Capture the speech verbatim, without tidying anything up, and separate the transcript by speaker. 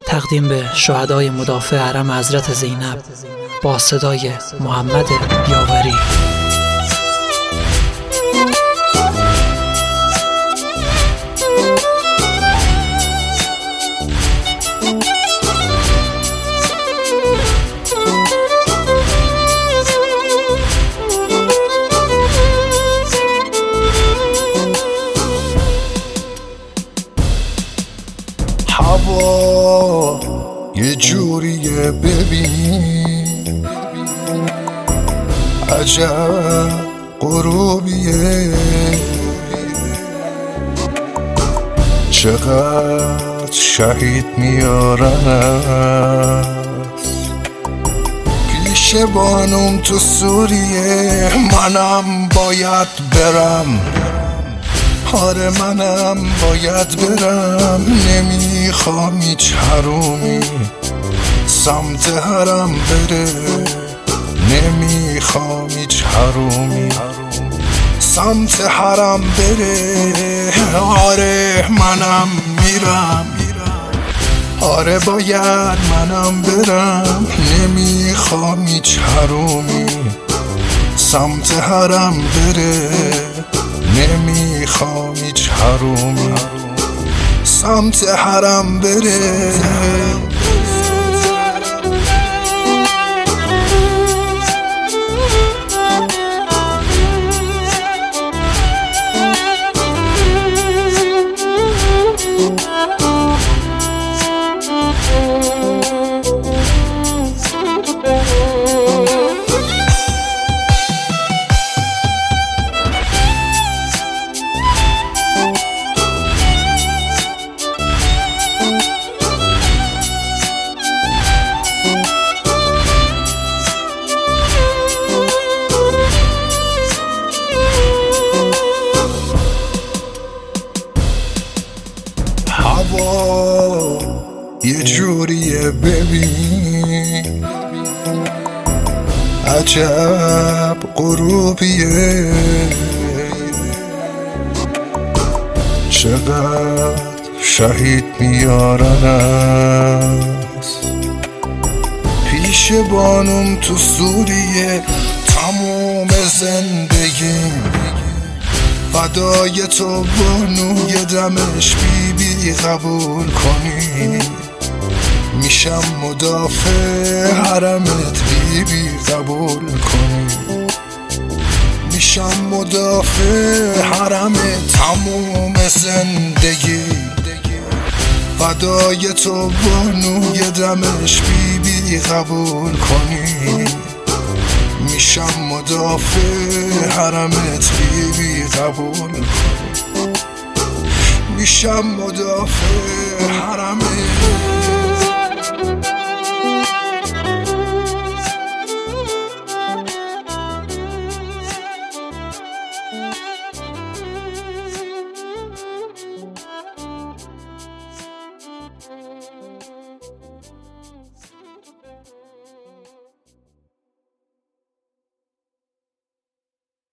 Speaker 1: تقدیم به شهدای مدافع حرم حضرت زینب با صدای محمد یاوری.
Speaker 2: هوا یه جوریه ببین، عجب غروبیه، چقدر شهید میارن پیش بانم تو سوریه. منم باید برم، آره منم باید برم، نمیخوام هیچ حرومی سمت حرم بره، نمیخوام هیچ حرومی سمت حرم بره. آره منم میرم، آره باید منم برم، نمیخوام هیچ حرومی سمت حرم بره، نمیخوام هیچ حرومی سمت حرم بره. هوا یه جوریه ببین، عجب غروبیه، چقدر شهید میارن است پیش بانم تو سوریه. تموم زندگیم فدای تو بانو، یه دمش بی بی قبول کنی، میشم مدافع حرمت بی بی قبول کنی، میشم مدافع حرمت تموم زندگی. فدای تو بانو، یه دمش بی بی قبول کنی، میشم مدافع حرمت بی بی قبول کنی، میشم مدافع حرمت.